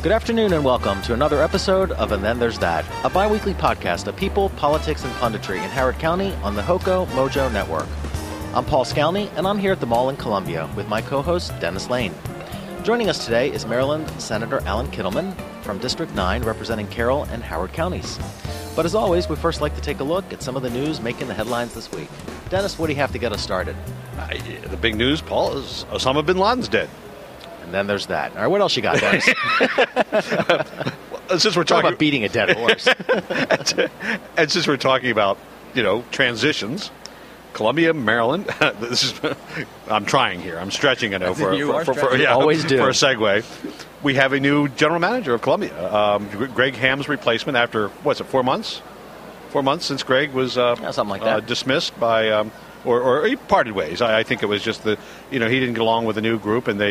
Good afternoon and welcome to another episode of And Then There's That, a bi-weekly podcast of people, politics, and punditry in Howard County on the Hoco Mojo Network. I'm Paul Scalny, and I'm here at the mall in Columbia with my co-host, Dennis Lane. Joining us today is Maryland Senator Alan Kittleman from District 9, representing Carroll and Howard counties. But as always, we first like to take a look at some of the news making the headlines this week. Dennis, what do you have to get us started? The big news, Paul, is Osama bin Laden's dead. And then there's that. All right, what else you got, Dennis? Since we're talking about beating a dead horse. and since we're talking about, transitions, Columbia, Maryland. I'm trying here. I'm stretching, I know, always do. For a segue. We have a new general manager of Columbia, Greg Ham's replacement after, 4 months? 4 months since Greg was something like that. Dismissed by, or he parted ways. I think it was just that, he didn't get along with the new group, and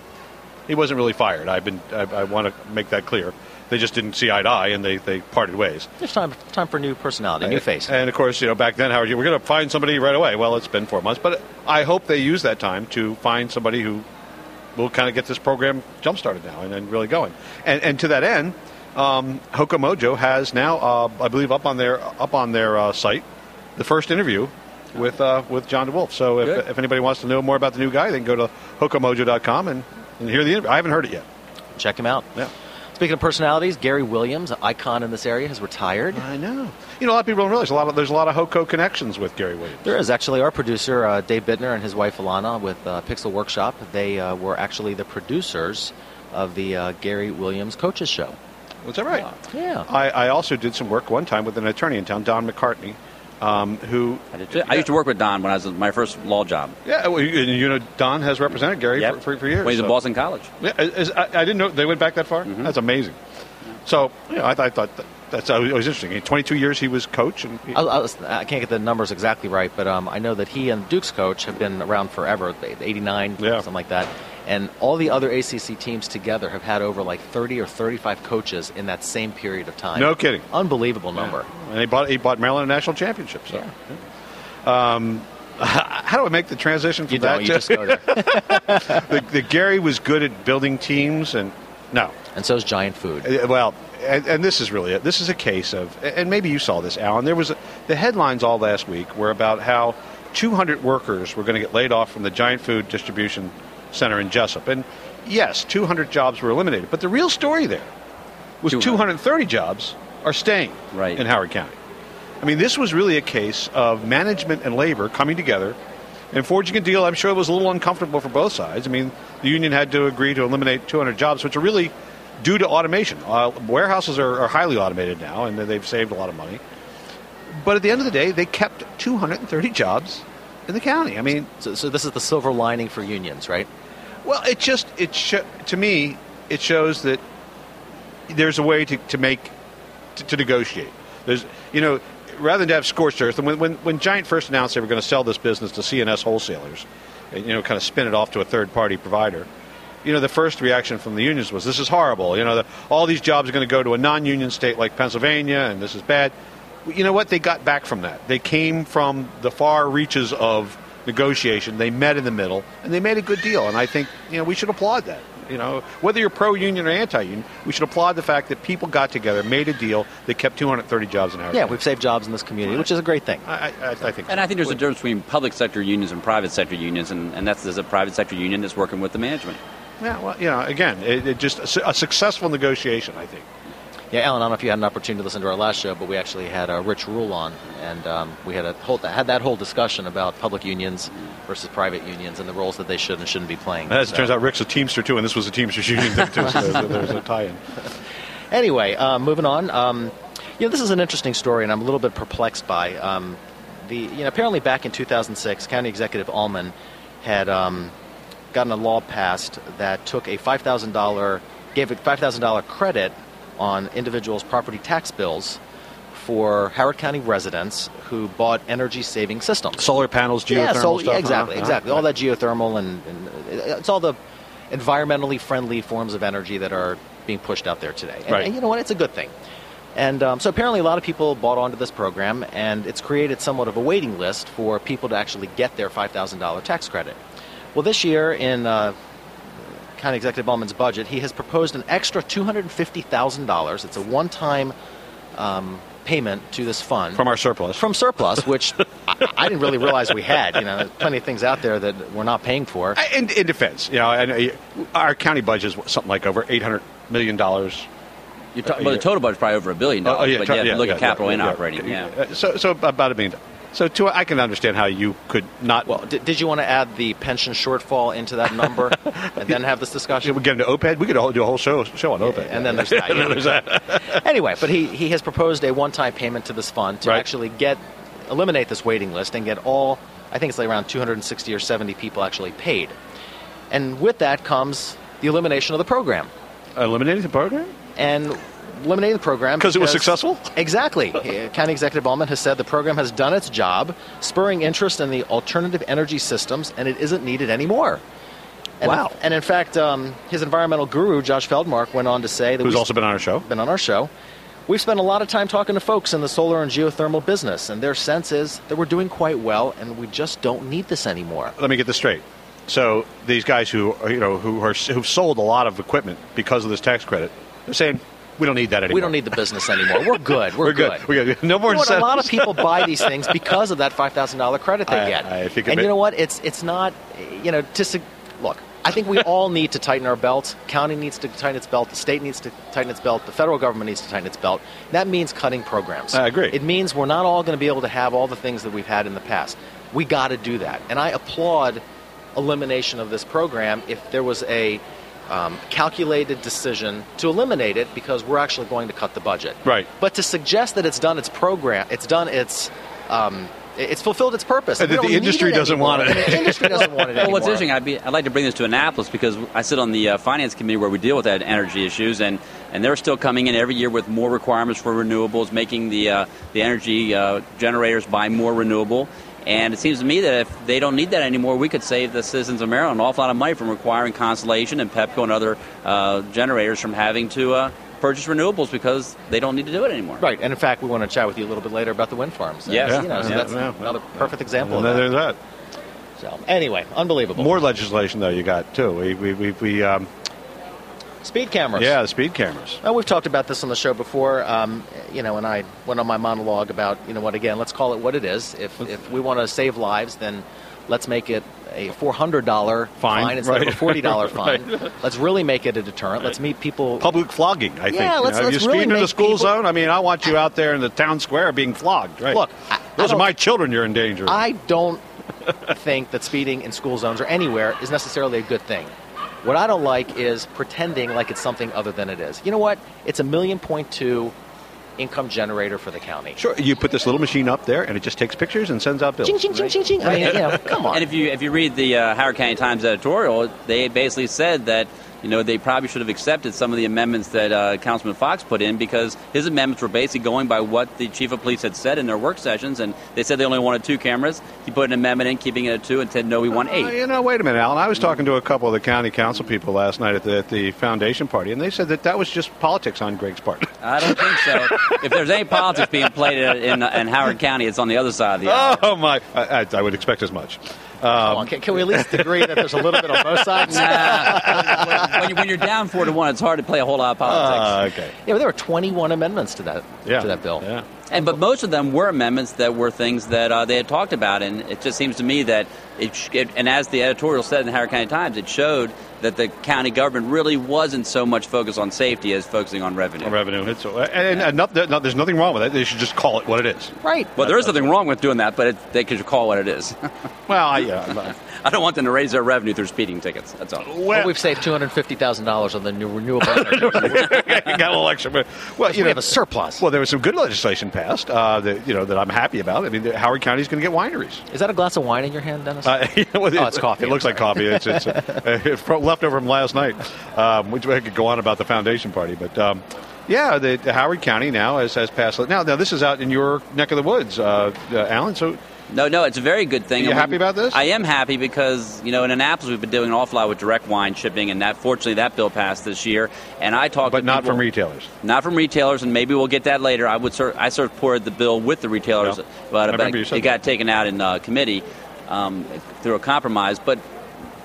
he wasn't really fired. I want to make that clear. They just didn't see eye to eye, and they parted ways. It's time for new personality, new face. And, of course, back then, Howard, we're going to find somebody right away. Well, it's been 4 months. But I hope they use that time to find somebody who will kind of get this program jump-started now and really going. And to that end, Hoco Mojo has now, I believe, up on their site, the first interview with John DeWolf. So if anybody wants to know more about the new guy, they can go to hocomojo.com and hear the interview. I haven't heard it yet. Check him out. Yeah. Speaking of personalities, Gary Williams, an icon in this area, has retired. I know. A lot of people don't realize there's a lot of Hoco connections with Gary Williams. There is. Actually, our producer, Dave Bittner, and his wife, Alana, with Pixel Workshop, they were actually the producers of the Gary Williams Coaches Show. Was that right? Yeah. I also did some work one time with an attorney in town, Don McCartney, who... I used to work with Don when I was in my first law job. Yeah, well, Don has represented Gary for years. When he's in Boston College. Yeah, I didn't know they went back that far. Mm-hmm. That's amazing. So, I thought that's always interesting. 22 years he was coach. And I can't get the numbers exactly right, but I know that he and Duke's coach have been around forever, 89, something like that. And all the other ACC teams together have had over 30 or 35 coaches in that same period of time. No kidding. Unbelievable number. And he bought Maryland a national championship. So. Yeah. How do I make the transition from that? You just go there. the Gary was good at building teams, and no. And so is Giant Food. Well, and this is really it. This is a case of, and maybe you saw this, Alan. The headlines all last week were about how 200 workers were going to get laid off from the Giant Food distribution center in Jessup. And yes, 200 jobs were eliminated. But the real story there was 230 jobs are staying in Howard County. I mean, this was really a case of management and labor coming together and forging a deal. I'm sure it was a little uncomfortable for both sides. I mean, the union had to agree to eliminate 200 jobs, which are really due to automation. Warehouses are highly automated now, and they've saved a lot of money. But at the end of the day, they kept 230 jobs in the county. I mean, so this is the silver lining for unions, right? Well, to me, it shows that there's a way to negotiate. There's, rather than to have scorched earth. And when Giant first announced they were going to sell this business to C&S wholesalers, and kind of spin it off to a third-party provider, the first reaction from the unions was, "This is horrible. All these jobs are going to go to a non-union state like Pennsylvania, and this is bad." You know what? They got back from that. They came from the far reaches of negotiation. They met in the middle, and they made a good deal. And I think, we should applaud that. Whether you're pro-union or anti-union, we should applaud the fact that people got together, made a deal, they kept 230 jobs in Howard County. Yeah, we've saved jobs in this community, which is a great thing. I think. And I think there's a difference between public sector unions and private sector unions, and there's a private sector union that's working with the management. Yeah, well, again, it just a successful negotiation, I think. Yeah, Alan, I don't know if you had an opportunity to listen to our last show, but we actually had Rich Rule on, and we had that whole discussion about public unions versus private unions and the roles that they should and shouldn't be playing. As it turns out, Rick's a Teamster, too, and this was a Teamsters union thing, too, so there's a tie-in. Anyway, moving on. This is an interesting story, and I'm a little bit perplexed by apparently back in 2006, County Executive Allman had gotten a law passed that took gave a $5,000 credit on individuals' property tax bills for Howard County residents who bought energy-saving systems. Solar panels, geothermal stuff. Exactly. All that geothermal and it's all the environmentally friendly forms of energy that are being pushed out there today. And you know what? It's a good thing. And so apparently a lot of people bought onto this program, and it's created somewhat of a waiting list for people to actually get their $5,000 tax credit. Well, this year in County Executive Ballman's budget, he has proposed an extra $250,000. It's a one-time payment to this fund. From our surplus. From surplus, which I didn't really realize we had. There's plenty of things out there that we're not paying for. In defense, our county budget is something like over $800 million. Well, the total budget is probably over $1 billion. But you have to look at capital and operating. Yeah. So about $1 billion. So I can understand how you could not. Well, did you want to add the pension shortfall into that number and then have this discussion? We get into OPED. We could do a whole show on OPED. And then there's that. Then there's that. Anyway, but he has proposed a one-time payment to this fund to actually eliminate this waiting list and get all, I think it's like around 260 or 70 people actually paid. And with that comes the elimination of the program. Eliminating the program? And eliminating the program because it was successful? Exactly. County Executive Ballman has said the program has done its job, spurring interest in the alternative energy systems, and it isn't needed anymore. And wow. And in fact, his environmental guru, Josh Feldmark, went on to say that... Who's also been on our show. Been on our show. We've spent a lot of time talking to folks in the solar and geothermal business, and their sense is that we're doing quite well, and we just don't need this anymore. Let me get this straight. So these guys who've sold a lot of equipment because of this tax credit, they're saying, we don't need that anymore. We don't need the business anymore. We're good. We're good. We're good. No more incentives. A lot of people buy these things because of that $5,000 credit they get. And you know what? It's not, look, I think we all need to tighten our belts. County needs to tighten its belt. The state needs to tighten its belt. The federal government needs to tighten its belt. That means cutting programs. I agree. It means we're not all going to be able to have all the things that we've had in the past. We got to do that. And I applaud elimination of this program if there was a calculated decision to eliminate it because we're actually going to cut the budget. Right. But to suggest that it's done its program, it's fulfilled its purpose. The industry doesn't want it. The industry doesn't want it anymore. Well, what's interesting, I'd like to bring this to Annapolis because I sit on the finance committee where we deal with that energy issues, and they're still coming in every year with more requirements for renewables, making the energy generators buy more renewable. And it seems to me that if they don't need that anymore, we could save the citizens of Maryland an awful lot of money from requiring Constellation and Pepco and other generators from having to purchase renewables because they don't need to do it anymore. Right. And in fact, we want to chat with you a little bit later about the wind farms. Yes. So that's another perfect example of that. There's that. So anyway, unbelievable. More legislation, though, you got, too. We speed cameras. Yeah, the speed cameras. Well, we've talked about this on the show before, and I went on my monologue about, let's call it what it is. If we want to save lives, then let's make it a $400 fine instead of a $40 fine. Right. Let's really make it a deterrent. Let's meet people. Public flogging, I think. Yeah, let's you really speed in the school people... zone, I want you out there in the town square being flogged. Right. Look, those are my children you're in danger of. I don't think that speeding in school zones or anywhere is necessarily a good thing. What I don't like is pretending like it's something other than it is. You know what? It's a $1.2 million income generator for the county. Sure. You put this little machine up there, and it just takes pictures and sends out bills. Ching, ching, ching, ching, ching. I mean, come on. And if you read the Howard County Times editorial, they basically said that they probably should have accepted some of the amendments that Councilman Fox put in because his amendments were basically going by what the chief of police had said in their work sessions, and they said they only wanted 2 cameras. He put an amendment in, keeping it at 2, and said, no, we want 8. Wait a minute, Alan. I was talking to a couple of the county council people last night at the foundation party, and they said that was just politics on Greg's part. I don't think so. If there's any politics being played in Howard County, it's on the other side of the aisle. Oh, my. I would expect as much. Can we at least agree that there's a little bit on both sides? When you're down 4-1, it's hard to play a whole lot of politics. Okay. Yeah, there were 21 amendments to that bill. Yeah. But most of them were amendments that were things that they had talked about, and it just seems to me that and as the editorial said in the Howard County Times, it showed that the county government really wasn't so much focused on safety as focusing on revenue. There's nothing wrong with it. They should just call it what it is. Right. Well, there is nothing wrong with doing that, but they could call it what it is. Well, I don't want them to raise their revenue through speeding tickets. That's all. Well, we've saved $250,000 on the new renewable energy. Got a little extra. Well, we have a surplus. Well, there was some good legislation passed that I'm happy about. I mean, Howard County's going to get wineries. Is that a glass of wine in your hand, Dennis? It's coffee. It looks like coffee. It's left over from last night, which I could go on about the foundation party. But, the Howard County now has passed. Now, this is out in your neck of the woods, Alan, so... No, it's a very good thing. Are you happy about this? I am happy because, in Annapolis we've been doing an awful lot with direct wine shipping, and fortunately that bill passed this year. And I talked But to not people, from retailers. Not from retailers, and maybe we'll get that later. I supported the bill with the retailers, but it got taken out in committee through a compromise. But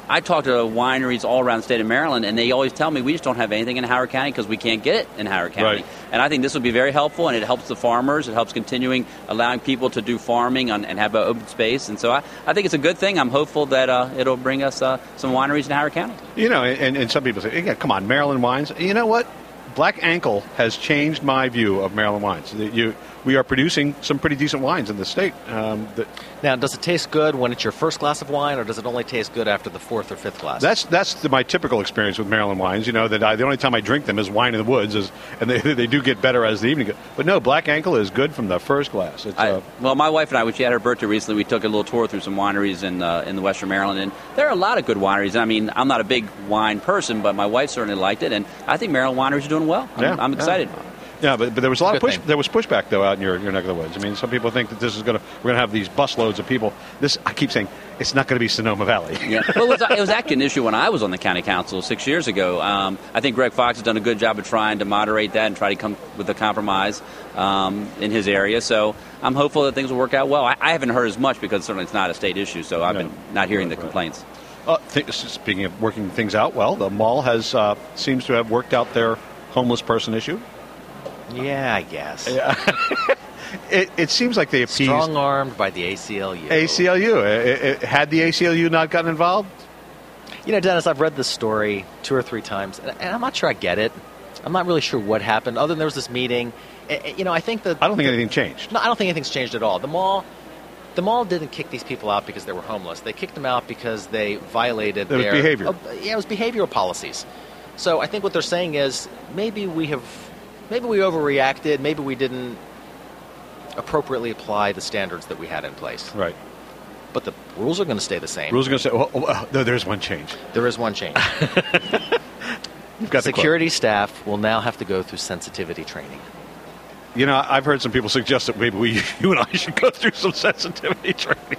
I talk to wineries all around the state of Maryland, and they always tell me we just don't have anything in Howard County because we can't get it in Howard County. Right. And I think this will be very helpful, and it helps the farmers. It helps continuing allowing people to do farming and have an open space. And so I think it's a good thing. I'm hopeful that it'll bring us some wineries in Howard County. And some people say, yeah, come on, Maryland wines. You know what? Black Ankle has changed my view of Maryland wines. We are producing some pretty decent wines in the state. Now, does it taste good when it's your first glass of wine, or does it only taste good after the fourth or fifth glass? That's my typical experience with Maryland wines. That the only time I drink them is wine in the woods, and they do get better as the evening goes. But no, Black Ankle is good from the first glass. Well, my wife and I, when she had her birthday recently, we took a little tour through some wineries in the Western Maryland, and there are a lot of good wineries. I mean, I'm not a big wine person, but my wife certainly liked it, and I think Maryland wineries are doing well. I'm excited. Yeah, but there was a lot of there was pushback though out in your neck of the woods. I mean, some people think that we're going to have these busloads of people. I keep saying it's not going to be Sonoma Valley. Yeah, well, it was actually an issue when I was on the county council 6 years ago. I think Greg Fox has done a good job of trying to moderate that and try to come with a compromise in his area. So I'm hopeful that things will work out well. I haven't heard as much because certainly it's not a state issue. So I've been not hearing the complaints. Speaking of working things out well, the mall has seems to have worked out their homeless person issue. Yeah, I guess. Yeah. It seems like they appeased... Strong-armed by the ACLU. Had the ACLU not gotten involved? Dennis, I've read this story 2 or 3 times, and I'm not sure I get it. I'm not really sure what happened, other than there was this meeting. I think that... I don't think anything changed. No, I don't think anything's changed at all. The mall didn't kick these people out because they were homeless. They kicked them out because they violated their... behavior. It was behavioral policies. So I think what they're saying is maybe we overreacted. Maybe we didn't appropriately apply the standards that we had in place. Right. But the rules are going to stay the same. Rules are going to say, no, there's one change. There is one change. You've got security staff will now have to go through sensitivity training. I've heard some people suggest that maybe you and I should go through some sensitivity training.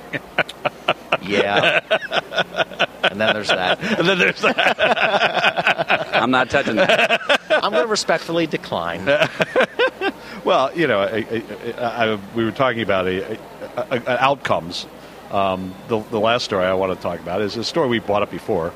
Yeah. And then there's that. I'm not touching that. I'm going to respectfully decline. Well, we were talking about outcomes. The last story I want to talk about is a story we brought up before.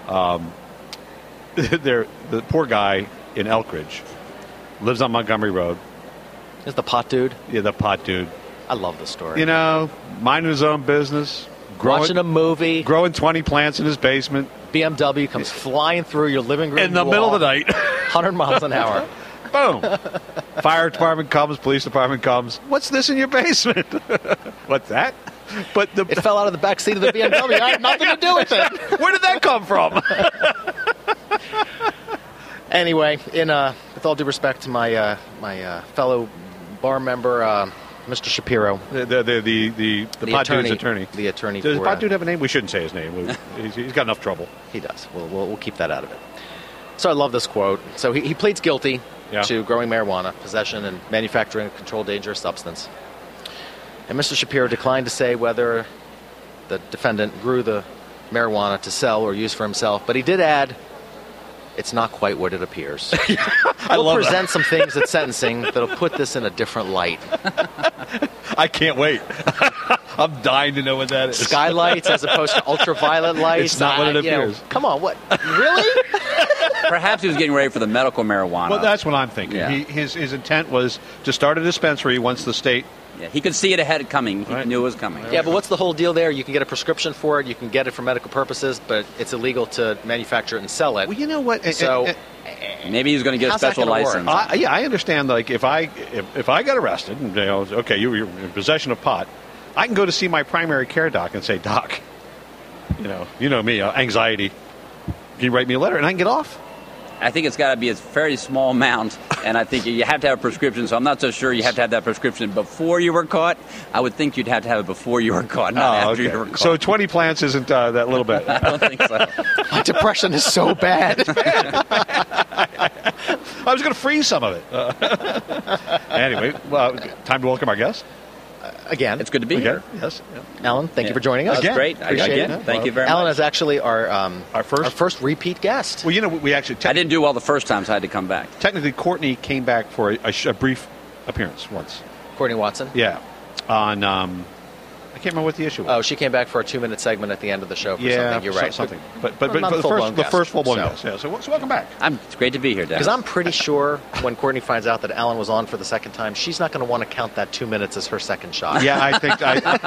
The poor guy in Elkridge lives on Montgomery Road. Is the pot dude? Yeah, the pot dude. I love the story. Minding his own business. Watching a movie. Growing 20 plants in his basement. BMW comes flying through your living room in the middle of the night. 100 miles an hour. Boom. Fire department comes, police department comes. What's this in your basement? What's that? But it fell out of the back seat of the BMW. I had nothing to do with it. Where did that come from? Anyway, with all due respect to my fellow bar member, Mr. Shapiro, the pot dude's attorney. The attorney. Does the pot dude have a name? We shouldn't say his name. He's got enough trouble. He does. We'll keep that out of it. So I love this quote. So he pleads guilty to growing marijuana, possession, and manufacturing a controlled dangerous substance. And Mr. Shapiro declined to say whether the defendant grew the marijuana to sell or use for himself, but he did add, it's not quite what it appears. We'll present some things at sentencing that'll put this in a different light. I can't wait. I'm dying to know what that is. Skylights as opposed to ultraviolet lights. It's not what it appears. Come on, what? Really? Perhaps he was getting ready for the medical marijuana. Well, that's what I'm thinking. Yeah. His intent was to start a dispensary once the state... Yeah, he could see it ahead coming. He knew it was coming. Yeah, but what's the whole deal there? You can get a prescription for it. You can get it for medical purposes, but it's illegal to manufacture it and sell it. Well, you know what? So maybe he's going to get a special license. I understand. Like if I got arrested, and okay, you're in possession of pot, I can go to see my primary care doc and say, Doc, you know me, anxiety. Can you write me a letter and I can get off? I think it's got to be a fairly small amount, and I think you have to have a prescription, so I'm not so sure you have to have that prescription before you were caught. I would think you'd have to have it before you were caught, not after you were caught. So 20 plants isn't that little bit? I don't think so. My depression is so bad. I was going to freeze some of it. Anyway, time to welcome our guest. Again. It's good to be here. Yes. Alan, thank you for joining us. That's great. Appreciate it. Thank you very much. Alan is actually our first repeat guest. Well, we actually... I didn't do well the first time, so I had to come back. Technically, Courtney came back for a brief appearance once. Courtney Watson? Yeah. On I can't remember what the issue was. Oh, she came back for a 2-minute segment at the end of the show for something. You're right. Something. But not for a the first full-blown guest. guest. Yeah, so welcome back. It's great to be here, Dennis. Because I'm pretty sure when Courtney finds out that Alan was on for the second time, she's not going to want to count that 2 minutes as her second shot. Yeah, I think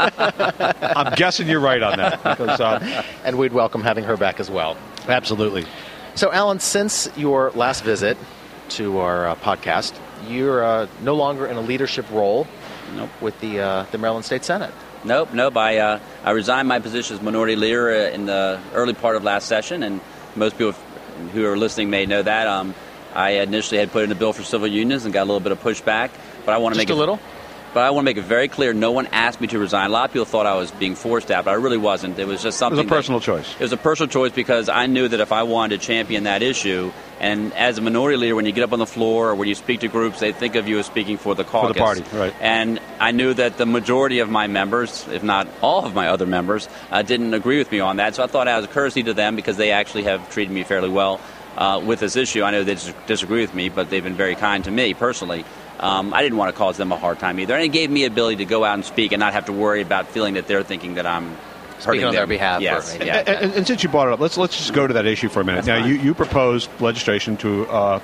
I'm guessing you're right on that. Because, and we'd welcome having her back as well. Absolutely. So, Alan, since your last visit to our podcast, you're no longer in a leadership role with the Maryland State Senate. Nope. I resigned my position as minority leader in the early part of last session, and most people who are listening may know that. I initially had put in a bill for civil unions and got a little bit of pushback, but I want to make But I want to make it very clear, no one asked me to resign. A lot of people thought I was being forced out, but I really wasn't. It was just something. It was a personal choice. It was a personal choice because I knew that if I wanted to champion that issue, and as a minority leader, when you get up on the floor or when you speak to groups, they think of you as speaking for the caucus. For the party, right. And I knew that the majority of my members, if not all of my other members, didn't agree with me on that. So I thought as a courtesy to them, because they actually have treated me fairly well with this issue. I know they disagree with me, but they've been very kind to me personally. I didn't want to cause them a hard time either. And it gave me the ability to go out and speak and not have to worry about feeling that they're thinking that I'm speaking on their behalf. Yes. And since you brought it up, let's just go to that issue for a minute. That's now, you proposed legislation to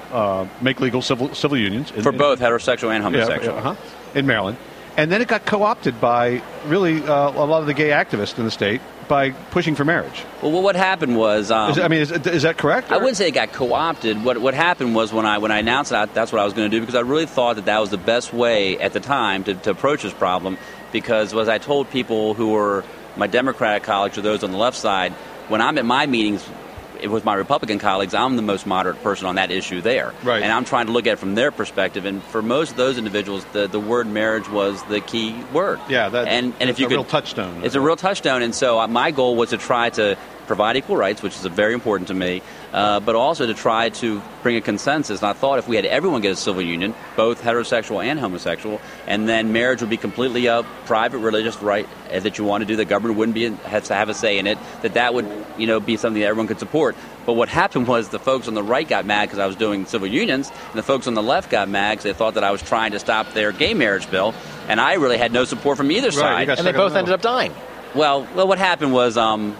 make legal civil unions. For both heterosexual and homosexual. In Maryland. And then it got co-opted by really a lot of the gay activists in the state by pushing for marriage. Well, what happened was... is that correct? I wouldn't say it got co-opted. What happened was when I announced that, that's what I was going to do, because I really thought that was the best way at the time to approach this problem, because as I told people who were my Democratic colleagues or those on the left side, when I'm at my meetings with my Republican colleagues, I'm the most moderate person on that issue there. Right. And I'm trying to look at it from their perspective. And for most of those individuals, the word marriage was the key word. Yeah, it's a real touchstone. It's a real touchstone. And so my goal was to try to provide equal rights, which is very important to me, but also to try to bring a consensus. And I thought if we had everyone get a civil union, both heterosexual and homosexual, and then marriage would be completely a private religious right that you want to do, the government wouldn't have to have a say in it, that would be something that everyone could support. But what happened was the folks on the right got mad because I was doing civil unions, and the folks on the left got mad because they thought that I was trying to stop their gay marriage bill, and I really had no support from either side. And they both ended up dying. Well, what happened was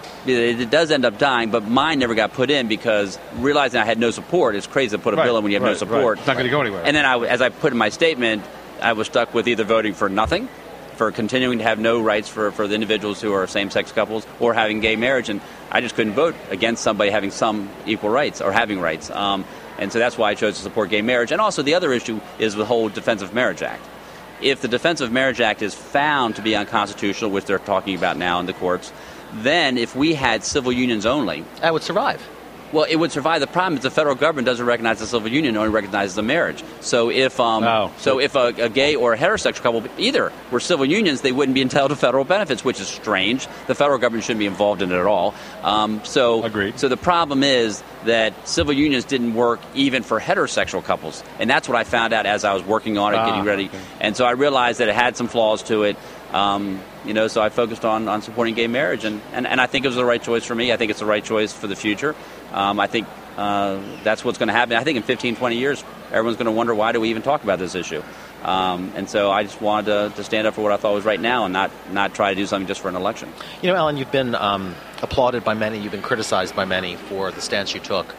it does end up dying, but mine never got put in because realizing I had no support, it's crazy to put a bill in when you have no support. Right. It's not going to go anywhere. And then as I put in my statement, I was stuck with either voting for nothing, for continuing to have no rights for the individuals who are same-sex couples, or having gay marriage, and I just couldn't vote against somebody having some equal rights or having rights. And so that's why I chose to support gay marriage. And also the other issue is the whole Defense of Marriage Act. If the Defense of Marriage Act is found to be unconstitutional, which they're talking about now in the courts, then if we had civil unions only... That would survive. Well, it would survive. The problem is the federal government doesn't recognize the civil union, it only recognizes the marriage. So if if a gay or a heterosexual couple either were civil unions, they wouldn't be entitled to federal benefits, which is strange. The federal government shouldn't be involved in it at all. Agreed. So the problem is that civil unions didn't work even for heterosexual couples. And that's what I found out as I was working on it, getting ready. Okay. And so I realized that it had some flaws to it. So I focused on supporting gay marriage, and I think it was the right choice for me. I think it's the right choice for the future. I think that's what's going to happen. I think in 15, 20 years, everyone's going to wonder, why do we even talk about this issue? And so I just wanted to stand up for what I thought was right now and not try to do something just for an election. Alan, you've been applauded by many, you've been criticized by many for the stance you took.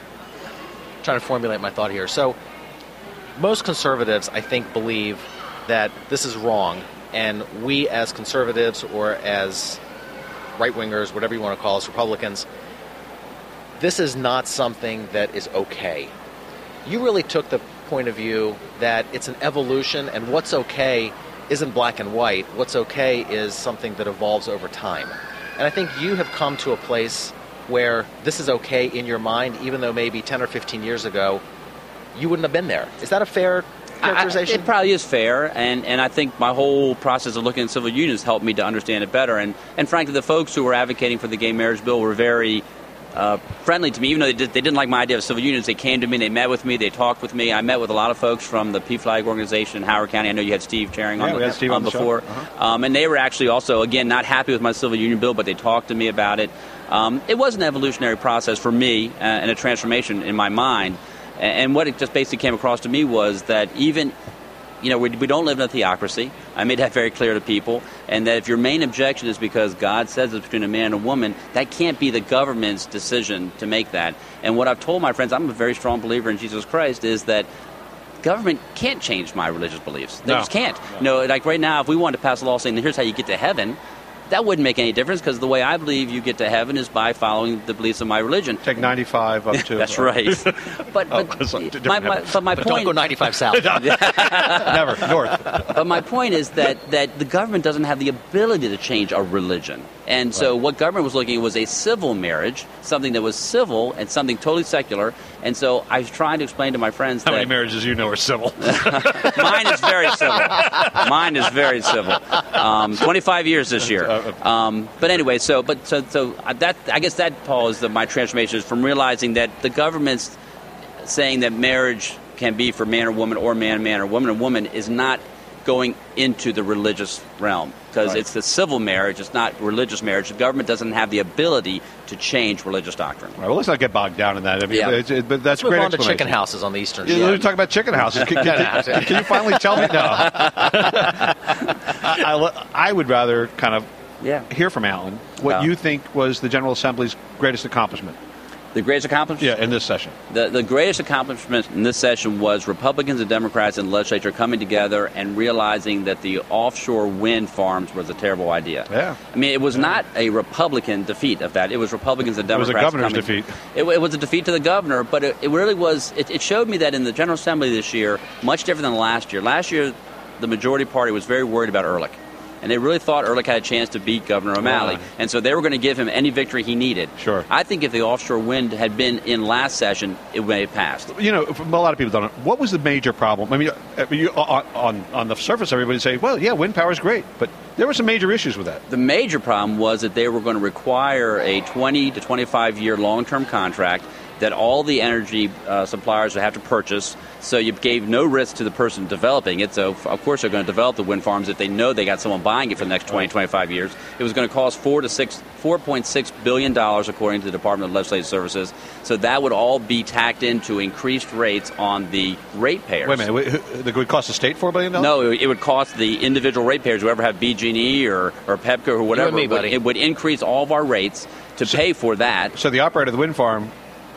I'm trying to formulate my thought here. So most conservatives, I think, believe that this is wrong, and we as conservatives or as right-wingers, whatever you want to call us, Republicans, this is not something that is okay. You really took the point of view that it's an evolution, and what's okay isn't black and white. What's okay is something that evolves over time. And I think you have come to a place where this is okay in your mind, even though maybe 10 or 15 years ago you wouldn't have been there. Is that a fair characterization? It probably is fair, and I think my whole process of looking at civil unions helped me to understand it better. And frankly, the folks who were advocating for the gay marriage bill were very friendly to me, even though they didn't like my idea of civil unions. They came to me, they met with me, they talked with me. I met with a lot of folks from the PFLAG organization in Howard County. I know you had Steve chairing on before. And they were actually also, again, not happy with my civil union bill, but they talked to me about it. It was an evolutionary process for me and a transformation in my mind. And what it just basically came across to me was that even we don't live in a theocracy. I made that very clear to people. And that if your main objection is because God says it's between a man and a woman, that can't be the government's decision to make that. And what I've told my friends, I'm a very strong believer in Jesus Christ, is that government can't change my religious beliefs. They just can't. No. Like right now, if we wanted to pass a law saying, here's how you get to heaven, that wouldn't make any difference, because the way I believe you get to heaven is by following the beliefs of my religion. Take 95 up to... That's right. But my But point... don't go 95 south. Never, north. But my point is that the government doesn't have the ability to change a religion. And so what government was looking at was a civil marriage, something that was civil and something totally secular. And so I was trying to explain to my friends How many marriages you know are civil? Mine is very civil. Mine is very civil. 25 years this year. But anyway, so that, I guess that, Paul, is my transformation, is from realizing that the government's saying that marriage can be for man or woman, or man or woman is not going into the religious realm, because it's the civil marriage, it's not religious marriage. The government doesn't have the ability to change religious doctrine. All right, well, let's not get bogged down in that. I mean, but that's Move great on to explanation. chicken houses on the eastern Yeah, shore. let's talk about chicken houses. Can you finally tell me? No. I would rather kind of hear from Alan what you think was the General Assembly's greatest accomplishment. The greatest accomplishment? Yeah, in this session. The greatest accomplishment in this session was Republicans and Democrats in the legislature coming together and realizing that the offshore wind farms was a terrible idea. Yeah. I mean, it was not a Republican defeat of that. It was Republicans and Democrats. It was a governor's defeat. It was a defeat to the governor, but it really was. It showed me that in the General Assembly this year, much different than last year. Last year, the majority party was very worried about Ehrlich. And they really thought Ehrlich had a chance to beat Governor O'Malley. Right. And so they were going to give him any victory he needed. Sure. I think if the offshore wind had been in last session, it may have passed. You know, a lot of people don't know. What was the major problem? I mean, on the surface, everybody say, well, yeah, wind power is great. But there were some major issues with that. The major problem was that they were going to require a 20 to 25-year long-term contract that all the energy suppliers would have to purchase, so you gave no risk to the person developing it. So, of course, they're going to develop the wind farms if they know they got someone buying it for the next 20, 25 years. It was going to cost $4.6 billion, according to the Department of Legislative Services. So that would all be tacked into increased rates on the ratepayers. Wait a minute. It would cost the state $4 billion? No, it would cost the individual ratepayers, whoever have BG&E or PEPCO or whatever. You and me, buddy. It would increase all of our rates to pay for that. So the operator of the wind farm...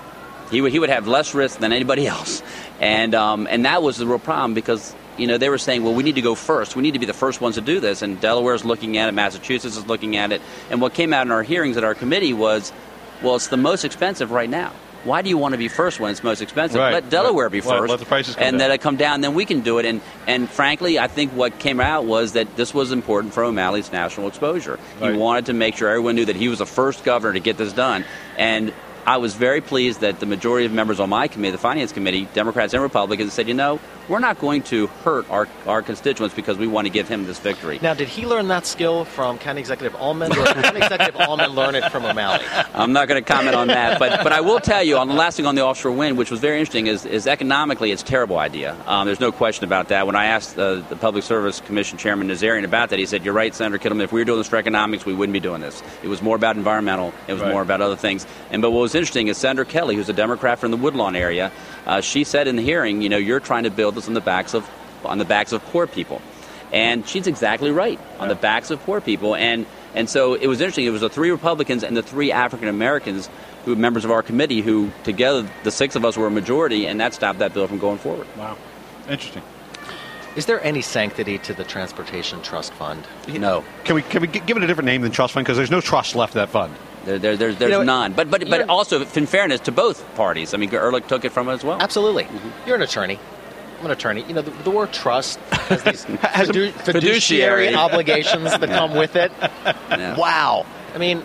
He would have less risk than anybody else, and that was the real problem, because they were saying, well, we need to go first. We need to be the first ones to do this, and Delaware's looking at it, Massachusetts is looking at it, and what came out in our hearings at our committee was, well, it's the most expensive right now. Why do you want to be first when it's most expensive? Right. Let Delaware be first, let the prices come and down. let it come down, then we can do it. And frankly, I think what came out was that this was important for O'Malley's national exposure. Right. He wanted to make sure everyone knew that he was the first governor to get this done, and I was very pleased that the majority of members on my committee, the Finance Committee, Democrats and Republicans, said, we're not going to hurt our constituents because we want to give him this victory. Now, did he learn that skill from County Executive Allman, or did County Executive Allman learn it from O'Malley? I'm not going to comment on that, but I will tell you, on the last thing on the offshore wind, which was very interesting, is economically it's a terrible idea. There's no question about that. When I asked the Public Service Commission Chairman Nazarian about that, he said, you're right, Senator Kittleman, if we were doing this for economics, we wouldn't be doing this. It was more about environmental. It was more about other things. But what was interesting is Senator Kelly, who's a Democrat from the Woodlawn area, she said in the hearing, you're trying to build this on the backs of poor people. And she's exactly right, on the backs of poor people. And so it was interesting. It was the 3 Republicans and the 3 African Americans who were members of our committee who, together, the 6 of us were a majority, and that stopped that bill from going forward. Wow. Interesting. Is there any sanctity to the Transportation Trust Fund? No. Can we give it a different name than trust fund? Because there's no trust left in that fund. There's none. But also, in fairness to both parties, I mean, Ehrlich took it from it as well. Absolutely. Mm-hmm. You're an attorney. I'm an attorney. The word trust has these fiduciary obligations that come with it. Yeah. Wow. I mean,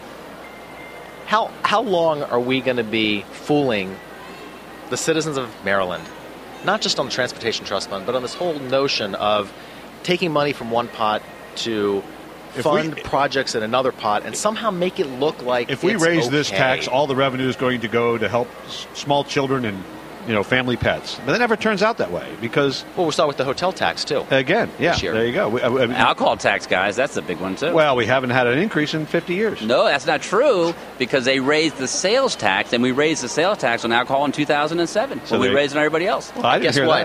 how long are we going to be fooling the citizens of Maryland, not just on the Transportation Trust Fund, but on this whole notion of taking money from one pot to fund projects in another pot and somehow make it look like if we raise this tax, all the revenue is going to go to help small children and family pets. But that never turns out that way because... Well, we'll start with the hotel tax, too. Again, yeah, this year. There you go. Alcohol tax, guys, that's the big one, too. Well, we haven't had an increase in 50 years. No, that's not true because they raised the sales tax, and we raised the sales tax on alcohol in 2007 when we raised it on everybody else. Well, I didn't hear that.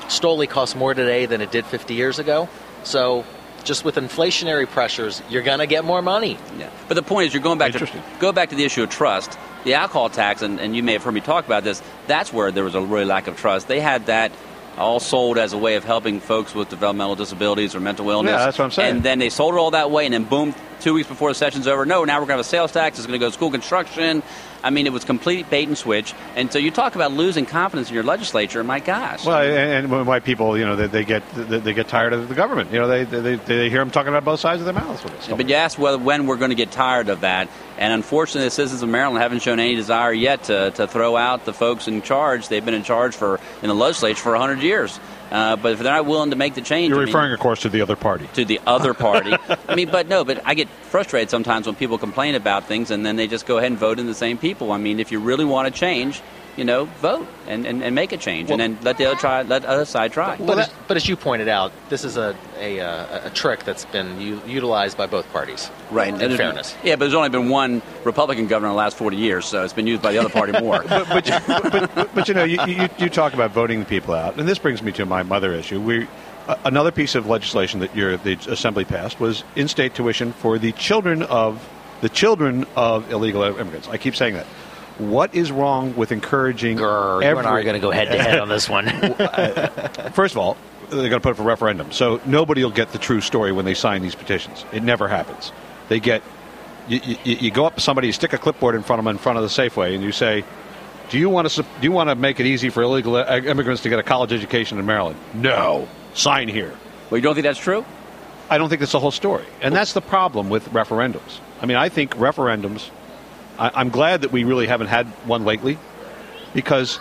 Stoli costs more today than it did 50 years ago. So just with inflationary pressures, you're going to get more money. Yeah. But the point is, you're going back to the issue of trust. The alcohol tax, and you may have heard me talk about this, that's where there was a really lack of trust. They had that all sold as a way of helping folks with developmental disabilities or mental illness. Yeah, that's what I'm saying. And then they sold it all that way, and then boom, 2 weeks before the session's over, no, now we're going to have a sales tax, it's going to go to school construction. I mean, it was complete bait and switch. And so you talk about losing confidence in your legislature, my gosh. Well, and why people, they get tired of the government. They hear them talking about both sides of their mouths with this. Yeah, but you asked when we're going to get tired of that. And unfortunately, the citizens of Maryland haven't shown any desire yet to throw out the folks in charge. They've been in charge in the legislature for 100 years. But if they're not willing to make the change... You're referring, of course, to the other party. To the other party. But I get frustrated sometimes when people complain about things and then they just go ahead and vote in the same people. I mean, if you really want to change, vote and make a change, and then let the other side try. But as you pointed out, this is a trick that's been utilized by both parties. Right. In fairness. Yeah, but there's only been one Republican governor in the last 40 years, so it's been used by the other party more. but you talk about voting the people out, and this brings me to my mother issue. Another piece of legislation that the Assembly passed was in-state tuition for the children of illegal immigrants. I keep saying that. What is wrong with encouraging... you and I are going to go head-to-head on this one. First of all, they're going to put it for referendum. So nobody will get the true story when they sign these petitions. It never happens. They get... You go up to somebody, you stick a clipboard in front of them in front of the Safeway, and you say, do you want to make it easy for illegal immigrants to get a college education in Maryland? No. Sign here. Well, you don't think that's true? I don't think that's the whole story. And that's the problem with referendums. I mean, I think referendums... I'm glad that we really haven't had one lately, because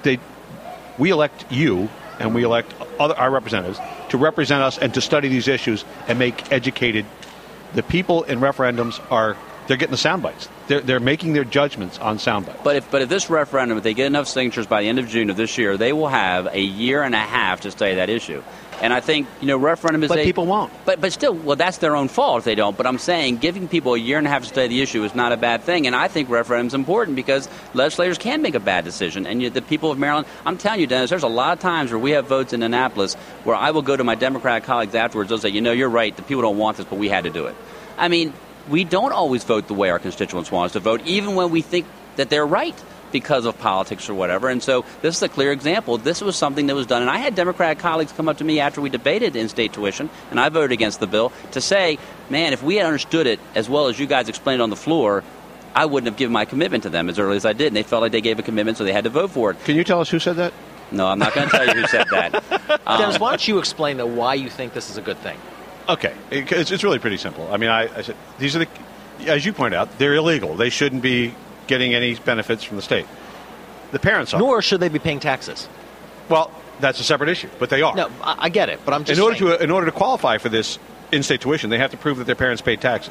we elect you and we elect our representatives to represent us and to study these issues and make educated. The people in referendums they're getting the sound bites. They're making their judgments on sound bites. But if this referendum, if they get enough signatures by the end of June of this year, they will have a year and a half to study that issue. And I think, referendum is... But people won't. But still, well, that's their own fault if they don't. But I'm saying giving people a year and a half to study the issue is not a bad thing. And I think referendum is important because legislators can make a bad decision. And the people of Maryland... I'm telling you, Dennis, there's a lot of times where we have votes in Annapolis where I will go to my Democratic colleagues afterwards. They'll say, you're right. The people don't want this, but we had to do it. I mean, we don't always vote the way our constituents want us to vote, even when we think that they're right, because of politics or whatever. And so this is a clear example. This was something that was done. And I had Democratic colleagues come up to me after we debated in-state tuition, and I voted against the bill, to say, man, if we had understood it as well as you guys explained on the floor, I wouldn't have given my commitment to them as early as I did. And they felt like they gave a commitment, so they had to vote for it. Can you tell us who said that? No, I'm not going to tell you who said that. Dennis, why don't you explain why you think this is a good thing? Okay. It's really pretty simple. I mean, I said, these are as you point out, they're illegal. They shouldn't be getting any benefits from the state. The parents are. Nor should they be paying taxes. Well, that's a separate issue, but they are. No, I get it, but I'm just in order to qualify for this in-state tuition, they have to prove that their parents paid taxes.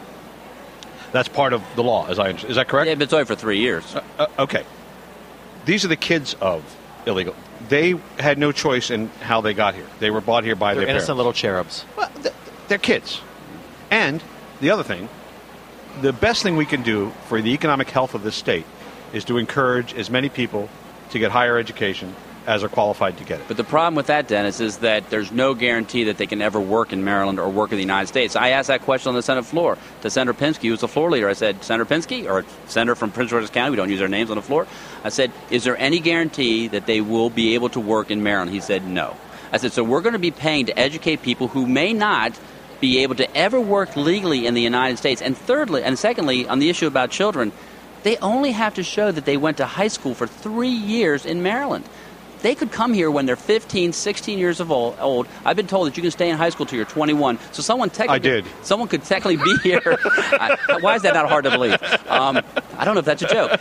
That's part of the law, as I understand. Is that correct? Yeah, but it's only for 3 years. Okay. These are the kids of illegal. They had no choice in how they got here. They were brought here by their parents. Innocent little cherubs. Well, they're kids. And the other thing, the best thing we can do for the economic health of this state is to encourage as many people to get higher education as are qualified to get it. But the problem with that, Dennis, is that there's no guarantee that they can ever work in Maryland or work in the United States. I asked that question on the Senate floor to Senator Pinsky, who's the floor leader. I said, Senator Pinsky, or Senator from Prince George's County, we don't use their names on the floor. I said, is there any guarantee that they will be able to work in Maryland? He said, no. I said, so we're going to be paying to educate people who may not be able to ever work legally in the United States. And secondly, on the issue about children, they only have to show that they went to high school for 3 years in Maryland. They could come here when they're 15, 16 years old. I've been told that you can stay in high school till you're 21. So someone could technically be here. Why is that not hard to believe? I don't know if that's a joke.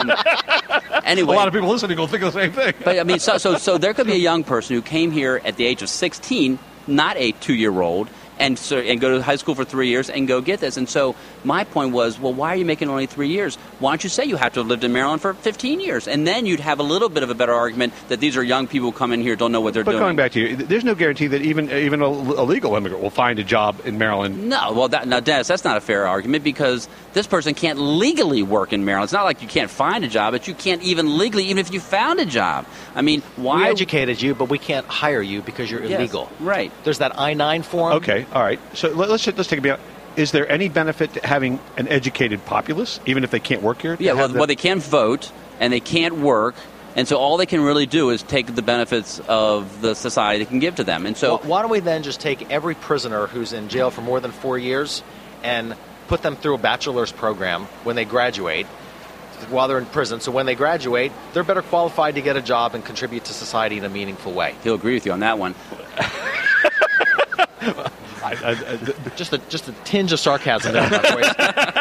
Anyway, a lot of people listening will think of the same thing. But I mean, so there could be a young person who came here at the age of 16, not a 2-year-old, and go to high school for 3 years and go get this. And so my point was, well, why are you making only 3 years? Why don't you say you have to have lived in Maryland for 15 years? And then you'd have a little bit of a better argument that these are young people who come in here, don't know what they're doing. But going back to you, there's no guarantee that even a legal immigrant will find a job in Maryland. No, well, now, Dennis, that's not a fair argument because this person can't legally work in Maryland. It's not like you can't find a job, but you can't even legally, even if you found a job. I mean, why? We educated you, but we can't hire you because you're illegal. Right. There's that I-9 form. Okay, all right. So let's take a bit. Is there any benefit to having an educated populace, even if they can't work here? Yeah, well, they can't vote and they can't work. And so all they can really do is take the benefits of the society can give to them. And so why don't we then just take every prisoner who's in jail for more than 4 years and put them through a bachelor's program when they graduate while they're in prison. So when they graduate, they're better qualified to get a job and contribute to society in a meaningful way. He'll agree with you on that one. Just a tinge of sarcasm there in my voice.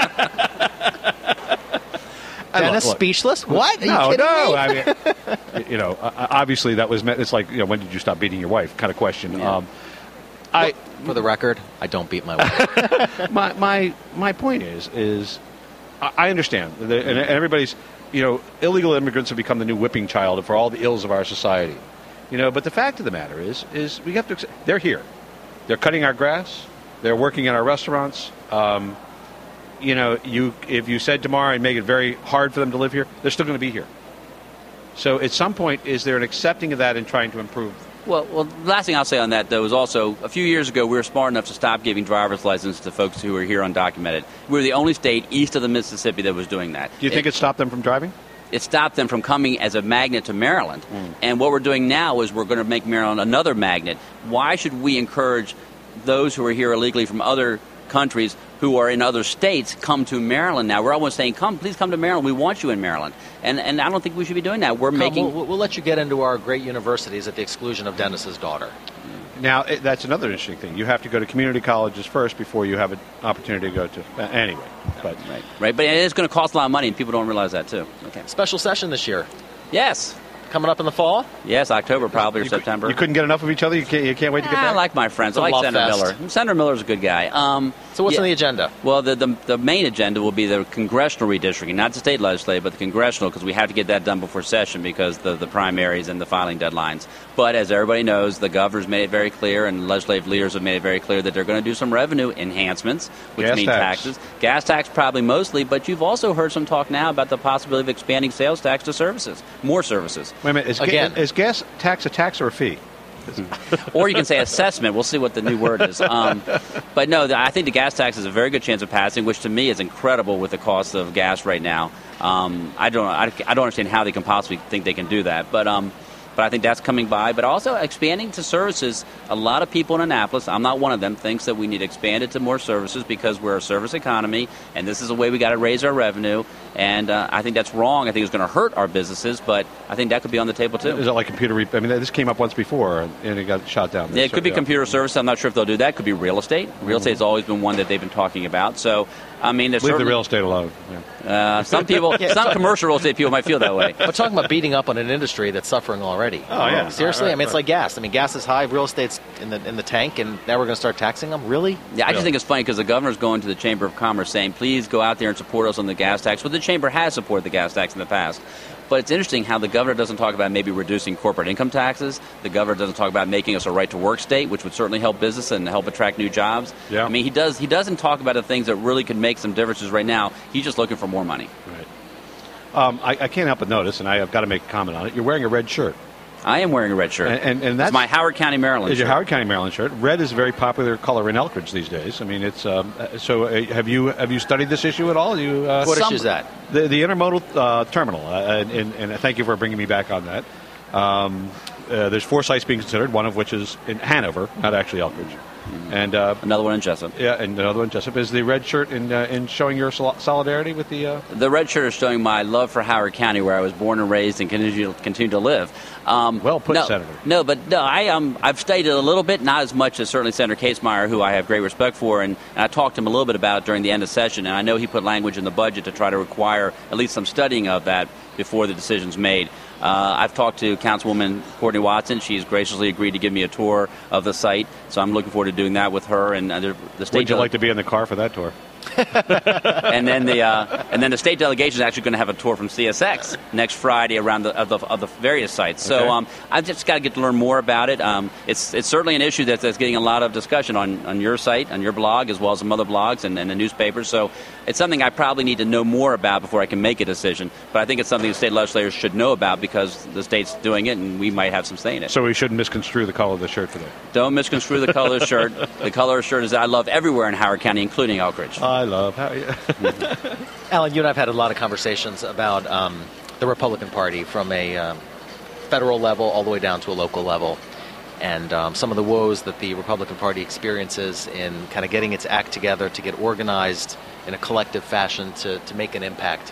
Dennis, look, speechless? What? Are you no. kidding me? I mean, obviously that was meant. It's like, when did you stop beating your wife? Kind of question. Yeah. For the record, I don't beat my wife. my point is I understand, and everybody's, illegal immigrants have become the new whipping child for all the ills of our society, But the fact of the matter is we have to accept, they're here, they're cutting our grass, they're working in our restaurants. If you said tomorrow and make it very hard for them to live here, they're still going to be here. So at some point, is there an accepting of that and trying to improve? Well, the last thing I'll say on that, though, is also a few years ago we were smart enough to stop giving driver's license to folks who were here undocumented. We were the only state east of the Mississippi that was doing that. Do you think it stopped them from driving? It stopped them from coming as a magnet to Maryland. And what we're doing now is we're going to make Maryland another magnet. Why should we encourage those who are here illegally from other countries who are in other states come to Maryland now? We're almost saying, please come to Maryland. We want you in Maryland. And I don't think we should be doing that. We'll let you get into our great universities at the exclusion of Dennis's daughter. Now, that's another interesting thing. You have to go to community colleges first before you have an opportunity to go to... anyway. But. Right. But it is going to cost a lot of money, and people don't realize that, too. Okay. Special session this year. Yes. Coming up in the fall? Yes, October probably, or September. You couldn't get enough of each other? You can't wait to get back? I like my friends. I like Senator Miller. Senator Miller's a good guy. So what's on the agenda? Well, the main agenda will be the congressional redistricting, not the state legislative, but the congressional, because we have to get that done before session because the primaries and the filing deadlines. But as everybody knows, the governor's made it very clear and legislative leaders have made it very clear that they're going to do some revenue enhancements, which mean taxes. Gas tax probably mostly, but you've also heard some talk now about the possibility of expanding sales tax to services, more services. Wait a minute, is gas tax a tax or a fee? Or you can say assessment. We'll see what the new word is. But no, I think the gas tax is a very good chance of passing, which to me is incredible with the cost of gas right now. I don't understand how they can possibly think they can do that. But I think that's coming by. But also expanding to services. A lot of people in Annapolis, I'm not one of them, thinks that we need to expand it to more services because we're a service economy, and this is a way we got to raise our revenue. And I think that's wrong. I think it's going to hurt our businesses, but I think that could be on the table, too. Is it like computer... this came up once before, and it got shot down. Yeah, it could be computer services. I'm not sure if they'll do that. It could be real estate. Real estate's always been one that they've been talking about. So, leave the real estate alone. Yeah. Some people, some commercial real estate people might feel that way. We're talking about beating up on an industry that's suffering already. Oh, yeah. Seriously? Right. It's like gas. Gas is high, real estate's in the tank, and now we're going to start taxing them? Really? Yeah, I just think it's funny because the governor's going to the Chamber of Commerce saying, please go out there and support us on the gas tax. Well, the Chamber has supported the gas tax in the past. But it's interesting how the governor doesn't talk about maybe reducing corporate income taxes. The governor doesn't talk about making us a right-to-work state, which would certainly help business and help attract new jobs. Yeah. He doesn't talk about the things that really could make some differences right now. He's just looking for more money. Right. I can't help but notice, and I've got to make a comment on it, you're wearing a red shirt. I am wearing a red shirt. And that's it's my Howard County, Maryland shirt. It's your Howard County, Maryland shirt. Red is a very popular color in Elkridge these days. It's so. Have you studied this issue at all? What issue is that? The intermodal terminal. And thank you for bringing me back on that. There's 4 sites being considered, one of which is in Hanover, not actually Elkridge. And another one in Jessup. Yeah, and another one in Jessup. Is the red shirt in showing your solidarity with the... The red shirt is showing my love for Howard County, where I was born and raised and continue to live. Well put, Senator. I've studied it a little bit, not as much as certainly Senator Kasemeyer, who I have great respect for, and I talked to him a little bit about it during the end of session, and I know he put language in the budget to try to require at least some studying of that. before the decision's made. I've talked to Councilwoman Courtney Watson. She's graciously agreed to give me a tour of the site, so I'm looking forward to doing that with her. And the state. Would you like to be in the car for that tour? and then the state delegation is actually going to have a tour from CSX next Friday around the various sites. So Okay. I've just got to get to learn more about it. It's certainly an issue that's getting a lot of discussion on your site, on your blog, as well as some other blogs and the newspapers. So it's something I probably need to know more about before I can make a decision. But I think it's something the state legislators should know about because the state's doing it, and we might have some say in it. So we shouldn't misconstrue the color of the shirt today. Don't misconstrue the color of the shirt. The color of the shirt is that I love everywhere in Howard County, including Elk Ridge. I love how you... Alan, you and I have had a lot of conversations about the Republican Party from a federal level all the way down to a local level, and some of the woes that the Republican Party experiences in kind of getting its act together to get organized in a collective fashion to make an impact.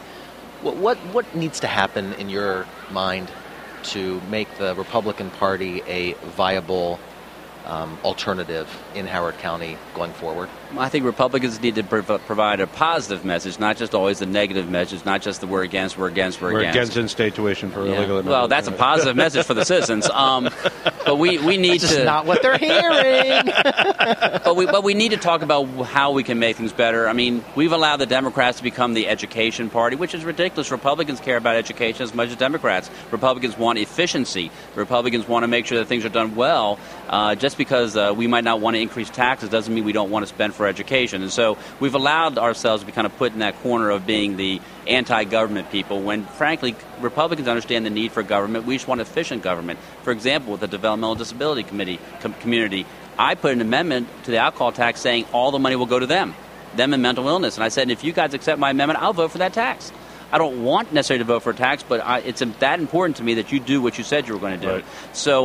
What needs to happen in your mind to make the Republican Party a viable alternative in Howard County going forward? I think Republicans need to provide a positive message, not just always the negative message, not just the we're against. We're against in-state tuition for illegal immigrants. Well, that's a positive message for the citizens. But we need That's to... just not what they're hearing. But we need to talk about how we can make things better. I mean, we've allowed the Democrats to become the education party, which is ridiculous. Republicans care about education as much as Democrats. Republicans want efficiency. Republicans want to make sure that things are done well. Just because we might not want to increase taxes doesn't mean we don't want to spend for education. And so we've allowed ourselves to be kind of put in that corner of being the anti-government people when, frankly, Republicans understand the need for government. We just want efficient government. For example, with the Developmental Disability Community, I put an amendment to the alcohol tax saying all the money will go to them and mental illness. And I said, if you guys accept my amendment, I'll vote for that tax. I don't want necessarily to vote for a tax, but it's that important to me that you do what you said you were going to do. Right. So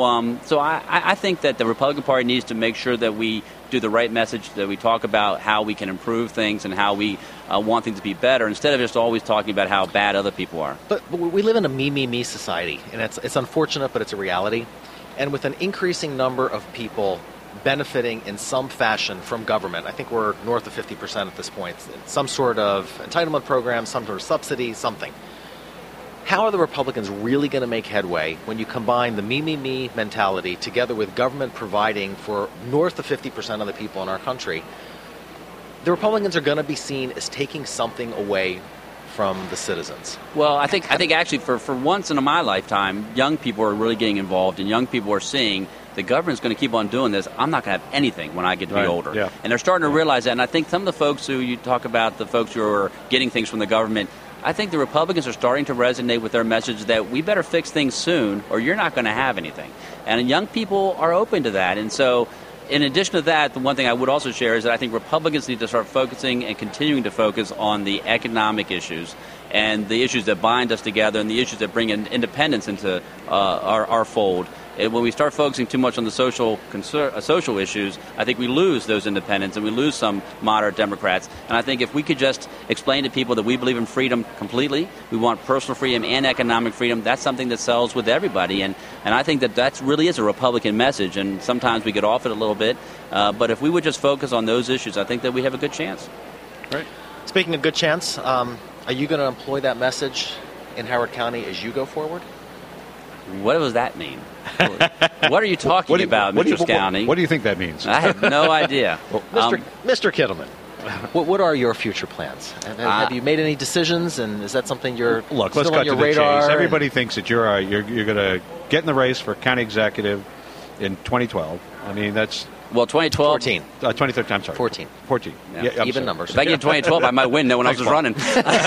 I think that the Republican Party needs to make sure that we do the right message, that we talk about how we can improve things and how we want things to be better, instead of just always talking about how bad other people are. But we live in a me society, and it's unfortunate, but it's a reality. And with an increasing number of people benefiting in some fashion from government, I think we're north of 50% at this point, some sort of entitlement program, some sort of subsidy, something. How are the Republicans really going to make headway when you combine the me mentality together with government providing for north of 50% of the people in our country? The Republicans are going to be seen as taking something away from the citizens. Well, I think actually for once in my lifetime, young people are really getting involved, and young people are seeing the government's going to keep on doing this. I'm not going to have anything when I get to be older. Yeah. And they're starting to realize that. And I think some of the folks who you talk about, the folks who are getting things from the government, I think the Republicans are starting to resonate with their message that we better fix things soon or you're not going to have anything. And young people are open to that. And so in addition to that, the one thing I would also share is that I think Republicans need to start focusing and continuing to focus on the economic issues and the issues that bind us together and the issues that bring independence into our fold. When we start focusing too much on the social issues, I think we lose those independents and we lose some moderate Democrats. And I think if we could just explain to people that we believe in freedom completely, we want personal freedom and economic freedom, that's something that sells with everybody. And I think that really is a Republican message, and sometimes we get off it a little bit. But if we would just focus on those issues, I think that we have a good chance. Right. Speaking of good chance, are you going to employ that message in Howard County as you go forward? What does that mean? What are you talking about, Mr. Scowney? What do you think that means? I have no idea. Mr. Kittleman, what are your future plans? Have you made any decisions, and is that something you're still on cut your to the radar? chase. Everybody thinks that you're going to get in the race for county executive in 2012. I mean, that's... Well, 2012... 14. 2013, I'm sorry. 14. Yeah. Even sorry. numbers. If I get 2012, I might win. No one else is running.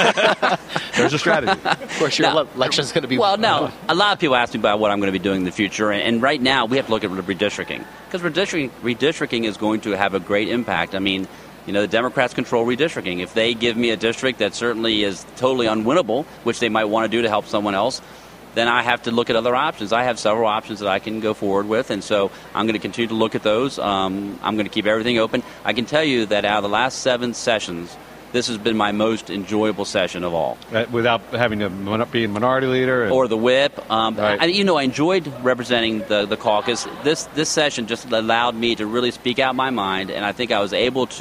There's a strategy. Of course, your election is going to be... Well, no. A lot of people ask me about what I'm going to be doing in the future, and right now we have to look at redistricting. Because redistricting is going to have a great impact. I mean, the Democrats control redistricting. If they give me a district that certainly is totally unwinnable, which they might want to do to help someone else, then I have to look at other options. I have several options that I can go forward with, and so I'm going to continue to look at those. I'm going to keep everything open. I can tell you that out of the last 7 sessions, this has been my most enjoyable session of all. Without having to be a minority leader? Or the whip. Right. I enjoyed representing the caucus. This session just allowed me to really speak out my mind, and I think I was able to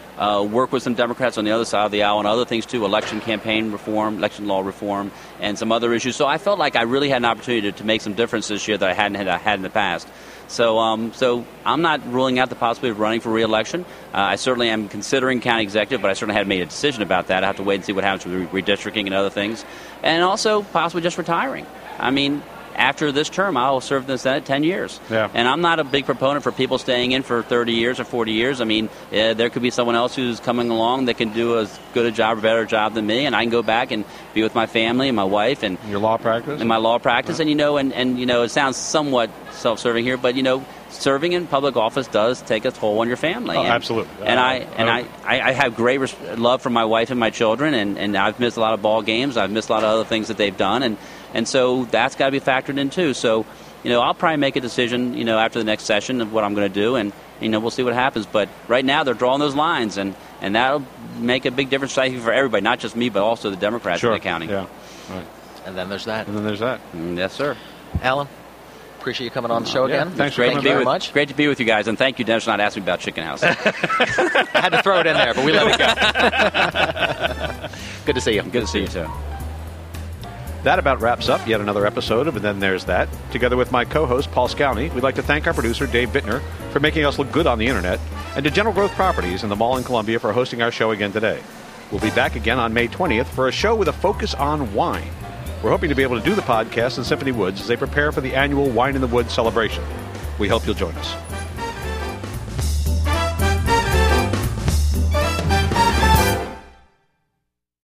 work with some Democrats on the other side of the aisle on other things too, election campaign reform, election law reform, and some other issues. So I felt like I really had an opportunity to make some difference this year that I hadn't had in the past. So so I'm not ruling out the possibility of running for re-election. I certainly am considering county executive, but I certainly haven't made a decision about that. I have to wait and see what happens with redistricting and other things. And also possibly just retiring. I mean, after this term, I'll serve in the Senate 10 years. Yeah. And I'm not a big proponent for people staying in for 30 years or 40 years. I mean, there could be someone else who's coming along that can do as good a job or better job than me, and I can go back and be with my family and my wife and Your law practice? in my law practice. And, it sounds somewhat self-serving here, but, serving in public office does take a toll on your family. Oh, absolutely. And I have great love for my wife and my children, and I've missed a lot of ball games. I've missed a lot of other things that they've done, and so that's got to be factored in too. So, I'll probably make a decision, after the next session of what I'm going to do, and we'll see what happens. But right now they're drawing those lines, and that'll make a big difference, I think, for everybody, not just me, but also the Democrats in the county. Yeah. Right. And then there's that. Yes, sir. Alan, appreciate you coming on the show again. Thanks for Great coming to be back. with, much. Great to be with you guys, and thank you, Dennis, for not asking me about Chicken House. I had to throw it in there, but we let it go. Good to see you. Good to see you, too. That about wraps up yet another episode of And Then There's That. Together with my co-host, Paul Scowney, we'd like to thank our producer, Dave Bittner, for making us look good on the Internet, and to General Growth Properties in the Mall in Columbia for hosting our show again today. We'll be back again on May 20th for a show with a focus on wine. We're hoping to be able to do the podcast in Symphony Woods as they prepare for the annual Wine in the Woods celebration. We hope you'll join us.